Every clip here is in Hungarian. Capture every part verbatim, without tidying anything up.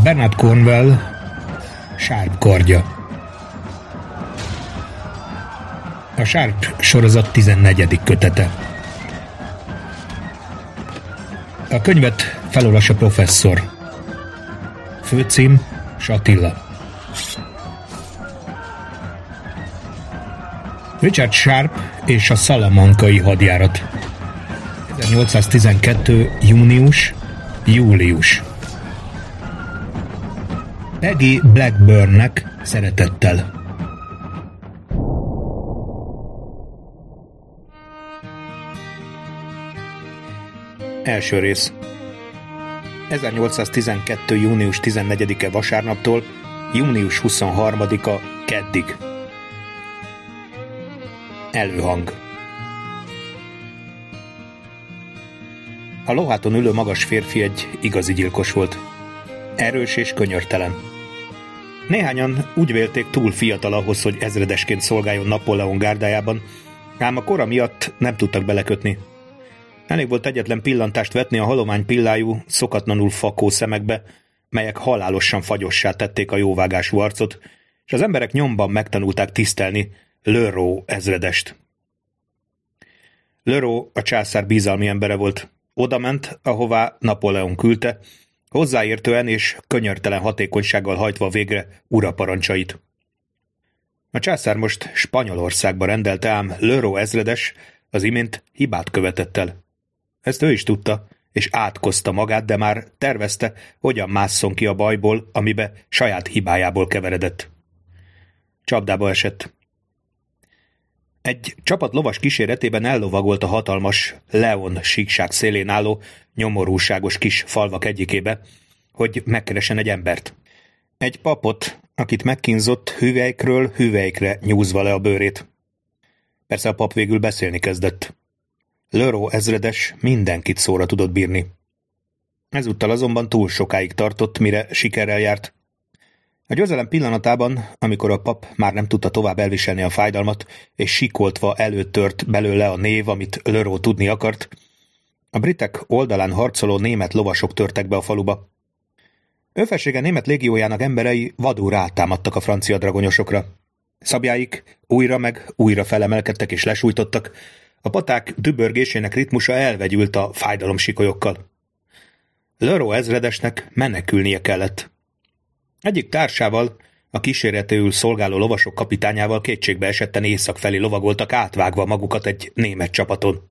Bernard Cornwell Sharp kardja. A Sharp sorozat tizennegyedik kötete. A könyvet felolvassa professzor. Főcím Satilla. Richard Sharp és a szalamankai hadjárat. ezernyolcszáztizenkettő. június. július. Peggy Blackburnnek szeretettel. Első rész. ezernyolcszáztizenkettő. június tizennegyedike vasárnaptól június huszonharmadika keddig. Előhang. A loháton ülő magas férfi egy igazi gyilkos volt. Erős és könyörtelen. Néhányan úgy vélték, túl fiatal ahhoz, hogy ezredesként szolgáljon Napóleon gárdájában, ám a kora miatt nem tudtak belekötni. Elég volt egyetlen pillantást vetni a halomány pillájú, szokatlanul fakó szemekbe, melyek halálosan fagyossá tették a jóvágású arcot, és az emberek nyomban megtanulták tisztelni Leroy ezredest. Leroy a császár bizalmi embere volt. Oda ment, ahová Napóleon küldte, hozzáértően és könyörtelen hatékonysággal hajtva végre uraparancsait. A császár most Spanyolországba rendelte, ám Leroy ezredes az imént hibát követett el. Ezt ő is tudta, és átkozta magát, de már tervezte, hogyan másszon ki a bajból, amibe saját hibájából keveredett. Csapdába esett. Egy csapat lovas kíséretében ellovagolt a hatalmas Leon síkság szélén álló, nyomorúságos kis falvak egyikébe, hogy megkeresen egy embert. Egy papot, akit megkínzott, hüvelykről hüvelykre nyúzva le a bőrét. Persze a pap végül beszélni kezdett. Leroy ezredes mindenkit szóra tudott bírni. Ezúttal azonban túl sokáig tartott, mire sikerrel járt. A győzelem pillanatában, amikor a pap már nem tudta tovább elviselni a fájdalmat, és sikoltva előtört belőle a név, amit Leroy tudni akart, a britek oldalán harcoló német lovasok törtek be a faluba. Ő felsége német légiójának emberei vadul rátámadtak a francia dragonyosokra. Szabjáik újra meg újra felemelkedtek és lesújtottak, a paták dübörgésének ritmusa elvegyült a fájdalomsikolyokkal. Leroy ezredesnek menekülnie kellett. Egyik társával, a kíséretőül szolgáló lovasok kapitányával kétségbe esetten észak felé lovagoltak, átvágva magukat egy német csapaton.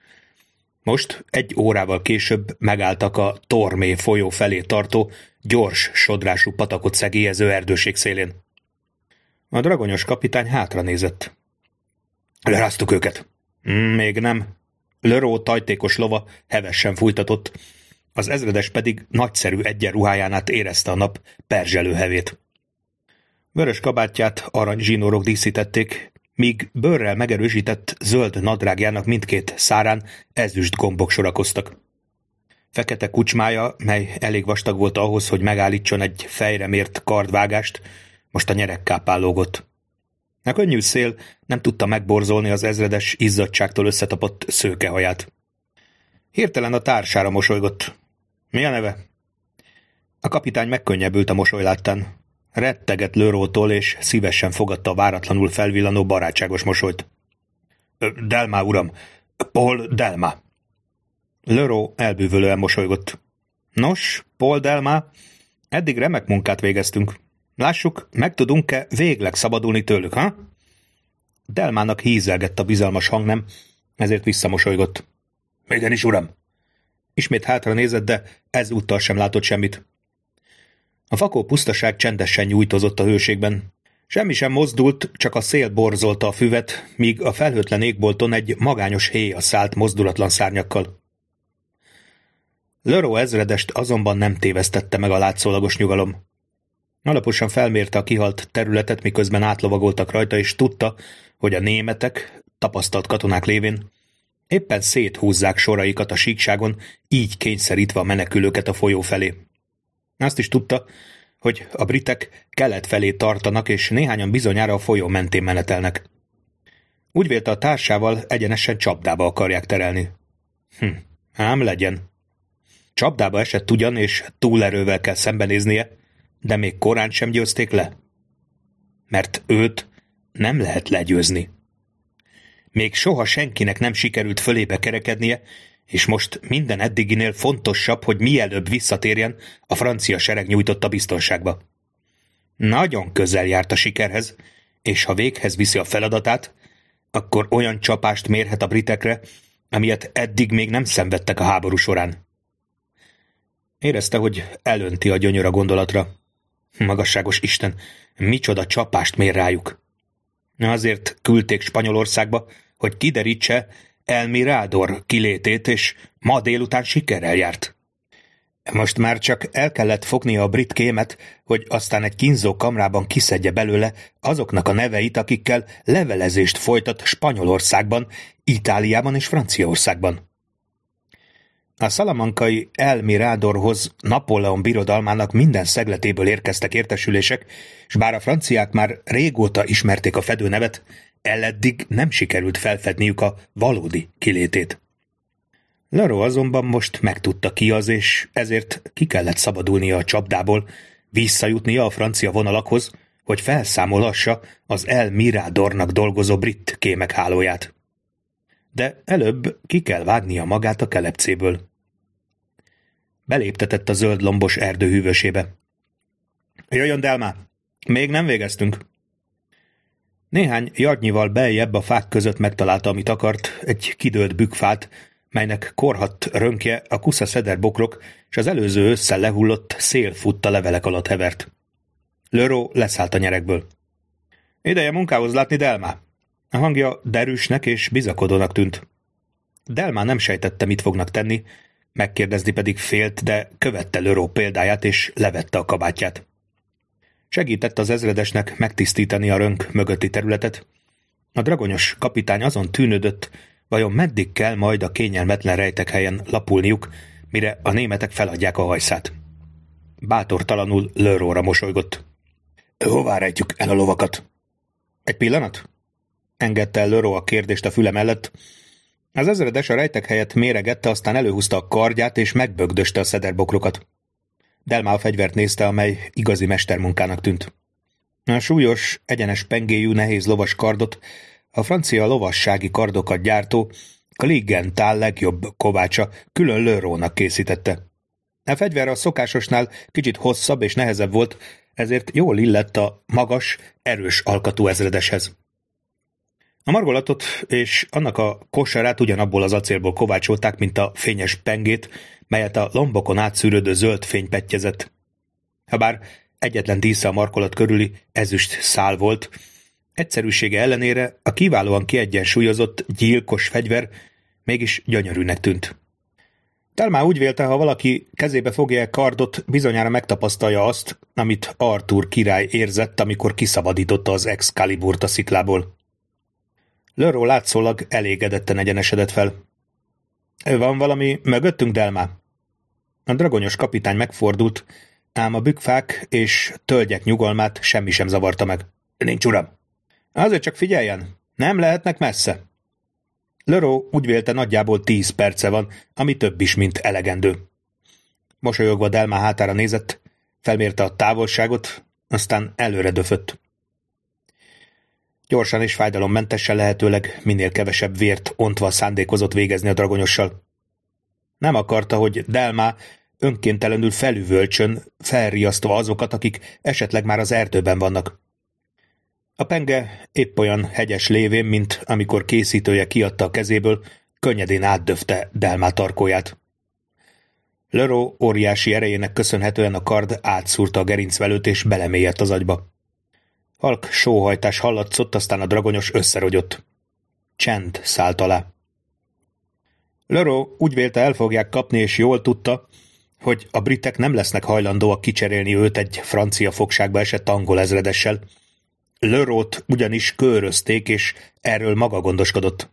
Most egy órával később megálltak a Tormé folyó felé tartó, gyors sodrású patakot szegélyező erdőség szélén. A dragonyos kapitány hátra nézett. Leráztuk őket. Még nem. Leroy tajtékos lova hevesen fújtatott, az ezredes pedig nagyszerű egyenruháján át érezte a nap perzselő hevét. Vörös kabátját arany zsinórok díszítették, míg bőrrel megerősített zöld nadrágjának mindkét szárán ezüst gombok sorakoztak. Fekete kucsmája, mely elég vastag volt ahhoz, hogy megállítson egy fejre mért kardvágást, most a nyeregkápán lógott. A könnyű szél nem tudta megborzolni az ezredes izzadságtól összetapott szőkehaját. Hirtelen a társára mosolygott. Mi a neve? A kapitány megkönnyebbült a mosoly láttán. Rettegett Leroytól, és szívesen fogadta a váratlanul felvillanó barátságos mosolyt. Delma, uram! Paul Delma! Leroy elbűvölően mosolygott. Nos, Paul Delma, eddig remek munkát végeztünk. Lássuk, meg tudunk-e végleg szabadulni tőlük, ha? Delmának hízelgett a bizalmas hangnem, ezért visszamosolygott. Igenis, uram! Ismét hátra nézett, de ezúttal sem látott semmit. A fakó pusztaság csendesen nyújtozott a hőségben. Semmi sem mozdult, csak a szél borzolta a füvet, míg a felhőtlen égbolton egy magányos héja szállt mozdulatlan szárnyakkal. Leroy ezredest azonban nem tévesztette meg a látszólagos nyugalom. Alaposan felmérte a kihalt területet, miközben átlovagoltak rajta, és tudta, hogy a németek, tapasztalt katonák lévén, éppen széthúzzák soraikat a síkságon, így kényszerítve a menekülőket a folyó felé. Azt is tudta, hogy a britek kelet felé tartanak, és néhányan bizonyára a folyó mentén menetelnek. Úgy vélte, a társával egyenesen csapdába akarják terelni. Hm, ám legyen. Csapdába esett ugyan, és túlerővel kell szembenéznie, de még korán sem győzték le. Mert őt nem lehet legyőzni. Még soha senkinek nem sikerült fölébe kerekednie, és most minden eddiginél fontosabb, hogy mielőbb visszatérjen, a francia sereg nyújtotta biztonságba. Nagyon közel járt a sikerhez, és ha véghez viszi a feladatát, akkor olyan csapást mérhet a britekre, amilyet eddig még nem szenvedtek a háború során. Érezte, hogy elönti a gyönyör a gondolatra. Magasságos Isten, micsoda csapást mér rájuk. Azért küldték Spanyolországba, hogy kiderítse El Mirador kilétét, és ma délután sikerrel járt. Most már csak el kellett fognia a brit kémet, hogy aztán egy kínzó kamrában kiszedje belőle azoknak a neveit, akikkel levelezést folytat Spanyolországban, Itáliában és Franciaországban. A szalamankai El Miradorhoz Napóleon birodalmának minden szegletéből érkeztek értesülések, és bár a franciák már régóta ismerték a fedőnevet, eleddig nem sikerült felfedniük a valódi kilétét. Leroux azonban most megtudta ki az, és ezért ki kellett szabadulnia a csapdából, visszajutnia a francia vonalakhoz, hogy felszámolhassa az El Miradornak dolgozó brit kémek hálóját. De előbb ki kell vágnia magát a kelepcéből. Beléptetett a zöld lombos erdő hűvösébe. Jöjjön, Delma! Még nem végeztünk. Néhány yardnyival beljebb a fák között megtalálta, amit akart, egy kidőlt bükkfát, melynek korhadt rönkje a kusza szederbokrok és az előző ősszel lehullott szélfutta levelek alatt hevert. Leroux leszállt a nyerekből. Ideje munkához látni, Delma! A hangja derűsnek és bizakodónak tűnt. Delma nem sejtette, mit fognak tenni, megkérdezni pedig félt, de követte Leroux példáját és levette a kabátját. Segített az ezredesnek megtisztítani a rönk mögötti területet. A dragonyos kapitány azon tűnődött, vajon meddig kell majd a kényelmetlen rejtekhelyen lapulniuk, mire a németek feladják a hajszát. Bátortalanul Lerouxra mosolygott. Hová rejtjük el a lovakat? Egy pillanat? Engedte el Leroux a kérdést a füle mellett. Az ezredes a rejtekhelyet méregette, aztán előhúzta a kardját és megbögdöste a szederbokrokat. Delma a fegyvert nézte, amely igazi mestermunkának tűnt. A súlyos, egyenes pengéjű, nehéz lovas kardot a francia lovassági kardokat gyártó Kligenthal legjobb kovácsa külön Lerouxnak készítette. A fegyver a szokásosnál kicsit hosszabb és nehezebb volt, ezért jól illett a magas, erős alkatú ezredeshez. A margolatot és annak a kosarát ugyanabból az acélból kovácsolták, mint a fényes pengét, melyet a lombokon átszűrődő zöld fény pettyezett. Habár egyetlen dísze a markolat körüli ezüst szál volt, egyszerűsége ellenére a kiválóan kiegyensúlyozott, gyilkos fegyver mégis gyönyörűnek tűnt. Delma úgy vélte, ha valaki kezébe fogja a kardot, bizonyára megtapasztalja azt, amit Arthur király érzett, amikor kiszabadította az Excaliburt a sziklából. Leroux látszólag elégedetten egyenesedett fel. Van valami mögöttünk, Delma? A dragonyos kapitány megfordult, ám a bükkfák és tölgyek nyugalmát semmi sem zavarta meg. Nincs, uram. Azért csak figyeljen, nem lehetnek messze. Leroux úgy vélte, nagyjából tíz perce van, ami több is, mint elegendő. Mosolyogva Delma hátára nézett, felmérte a távolságot, aztán előre döfött. Gyorsan és fájdalommentesen, lehetőleg minél kevesebb vért ontva szándékozott végezni a dragonyossal. Nem akarta, hogy Delma önkéntelenül felüvölcsön, felriasztva azokat, akik esetleg már az erdőben vannak. A penge épp olyan hegyes lévén, mint amikor készítője kiadta a kezéből, könnyedén átdöfte Delma tarkóját. Leroux óriási erejének köszönhetően a kard átszúrta a gerincvelőt és belemélyedt az agyba. Halk sóhajtás hallatszott, aztán a dragonyos összerogyott. Csend szállt alá. Leroux úgy vélte, el fogják kapni, és jól tudta, hogy a britek nem lesznek hajlandóak kicserélni őt egy francia fogságba esett angol ezredessel. Leroux-t ugyanis kőrözték, és erről maga gondoskodott.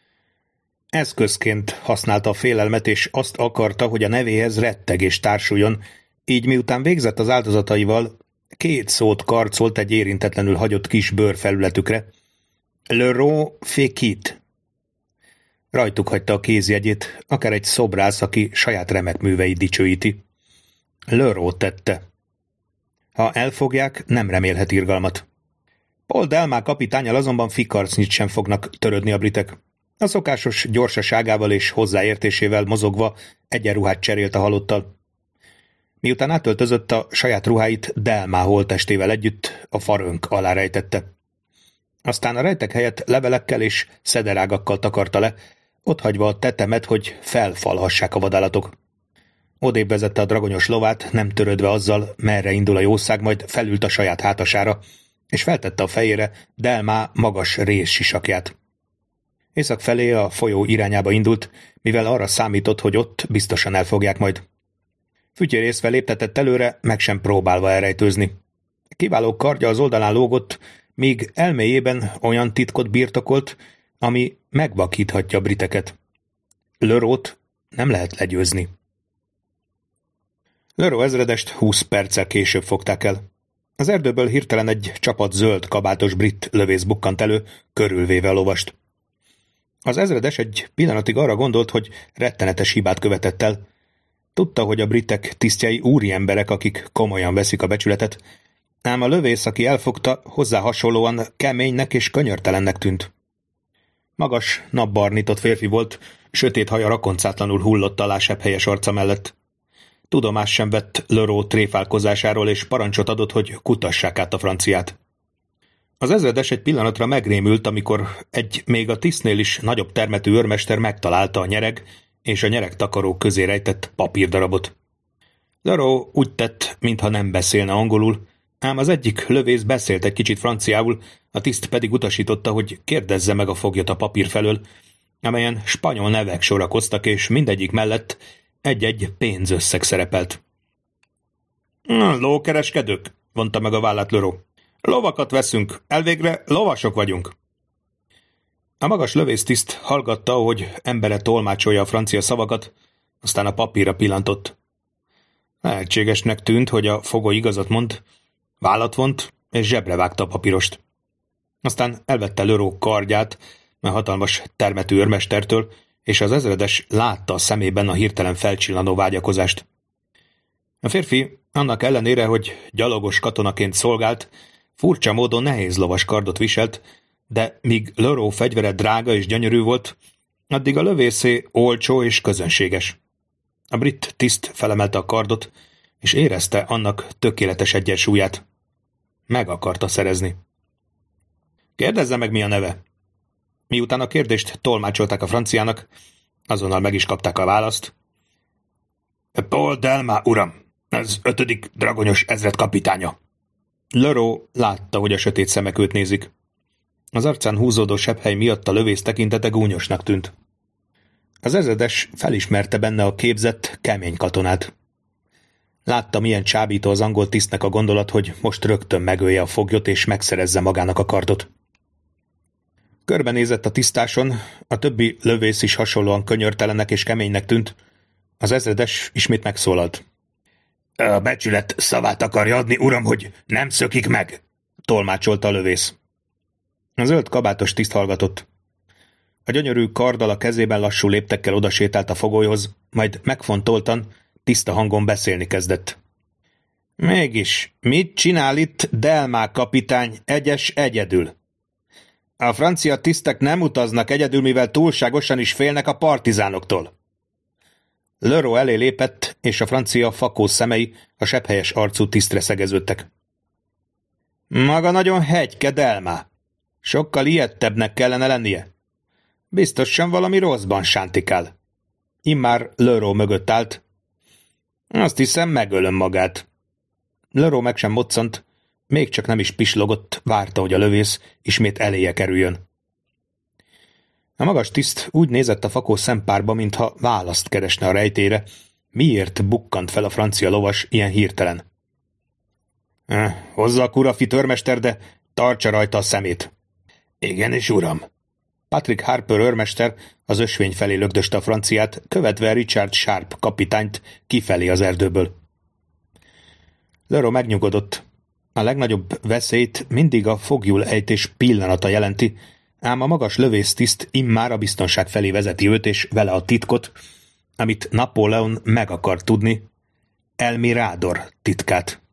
Eszközként használta a félelmet, és azt akarta, hogy a nevéhez rettegés társuljon, így miután végzett az áldozataival, két szót karcolt egy érintetlenül hagyott kis bőrfelületükre. Leroux fékit. Rajtuk hagyta a kézjegyét, akár egy szobrász, aki saját remek műveit dicsőíti. Leroux tette. Ha elfogják, nem remélhet irgalmat. Paul Delmas kapitánnyal azonban fikarcnyit sem fognak törődni a britek. A szokásos gyorsaságával és hozzáértésével mozogva egyenruhát cserélt a halottal. Miután átöltözött, a saját ruháit Delmas holttestével együtt a farönk alá rejtette. Aztán a rejtek helyett levelekkel és szederágakkal takarta le, otthagyva a tetemet, hogy felfalhassák a vadállatok. Odébb vezette a dragonyos lovát, nem törődve azzal, merre indul a jószág, majd felült a saját hátasára, és feltette a fejére Delmas magas rész sisakját. Észak felé a folyó irányába indult, mivel arra számított, hogy ott biztosan elfogják majd. Fütyörészve léptetett előre, meg sem próbálva elrejtőzni. Kiváló kardja az oldalán lógott, míg elméjében olyan titkot birtokolt, ami megvakíthatja a briteket. Leroy-t nem lehet legyőzni. Leroy ezredest húsz perccel később fogták el. Az erdőből hirtelen egy csapat zöld kabátos brit lövész bukkant elő, körülvéve a lovast. Az ezredes egy pillanatig arra gondolt, hogy rettenetes hibát követett el. Tudta, hogy a britek tisztjei úriemberek, akik komolyan veszik a becsületet, ám a lövész, aki elfogta, hozzá hasonlóan keménynek és könyörtelennek tűnt. Magas, napbarnított férfi volt, sötét haja rakoncátlanul hullott alá sepphelyes arca mellett. Tudomás sem vett Leroy tréfálkozásáról, és parancsot adott, hogy kutassák át a franciát. Az ezredes egy pillanatra megrémült, amikor egy még a tisztnél is nagyobb termetű őrmester megtalálta a nyereg és a nyeregtakaró közé rejtett papírdarabot. Leroy úgy tett, mintha nem beszélne angolul, ám az egyik lövész beszélt egy kicsit franciául, a tiszt pedig utasította, hogy kérdezze meg a foglyot a papír felől, amelyen spanyol nevek sorakoztak, és mindegyik mellett egy-egy pénzösszeg szerepelt. Lókereskedők, vonta meg a vállát Leroy. Lovakat veszünk, elvégre lovasok vagyunk. A magas lövésztiszt hallgatta, hogy embere tolmácsolja a francia szavakat, aztán a papírra pillantott. Lehetségesnek tűnt, hogy a fogoly igazat mond, vállat vont, és zsebre vágta a papírost. Aztán elvette Leroy kardját, mert hatalmas termetű őrmestertől, és az ezredes látta a szemében a hirtelen felcsillanó vágyakozást. A férfi, annak ellenére, hogy gyalogos katonaként szolgált, furcsa módon nehéz lovas kardot viselt, de míg Leroy fegyvere drága és gyönyörű volt, addig a lövészé olcsó és közönséges. A brit tiszt felemelte a kardot, és érezte annak tökéletes egyensúlyát. Meg akarta szerezni. Kérdezze meg, mi a neve. Miután a kérdést tolmácsolták a franciának, azonnal meg is kapták a választ. Paul Delmas, uram, ez ötödik dragonyos ezred kapitánya. Leroy látta, hogy a sötét szemek őt nézik. Az arcán húzódó sebhely miatt a lövész tekintete gúnyosnak tűnt. Az ezredes felismerte benne a képzett, kemény katonát. Látta, milyen csábító az angol tisztnek a gondolat, hogy most rögtön megölje a foglyot és megszerezze magának a kardot. Körbenézett a tisztáson, a többi lövész is hasonlóan könyörtelennek és keménynek tűnt. Az ezredes ismét megszólalt. A becsület szavát akarja adni, uram, hogy nem szökik meg, tolmácsolta a lövész. A zöld kabátos tiszt hallgatott. A gyönyörű karddal a kezében lassú léptekkel odasétált a fogolyhoz, majd megfontoltan, tiszta hangon beszélni kezdett. Mégis, mit csinál itt Delmas kapitány egyes egyedül? A francia tisztek nem utaznak egyedül, mivel túlságosan is félnek a partizánoktól. Leroy elé lépett, és a francia fakó szemei a sebhelyes arcú tisztre szegeződtek. Maga nagyon hegyke, Delmas. Sokkal ijedtebbnek kellene lennie. Biztosan valami rosszban sántikál. Immár Leroy mögött állt. Azt hiszem, megölöm magát. Leroy meg sem moccant, még csak nem is pislogott, várta, hogy a lövész ismét eléje kerüljön. A magas tiszt úgy nézett a fakó szempárba, mintha választ keresne a rejtére, miért bukkant fel a francia lovas ilyen hirtelen. Hozza a kurafit, őrmester, de tartsa rajta a szemét. Igenis, uram. Patrick Harper őrmester az ösvény felé lögdöste a franciát, követve Richard Sharp kapitányt kifelé az erdőből. Leroy megnyugodott. A legnagyobb veszélyt mindig a foglyul ejtés pillanata jelenti, ám a magas lövésztiszt immár a biztonság felé vezeti őt, és vele a titkot, amit Napóleon meg akar tudni, El Mirador titkát.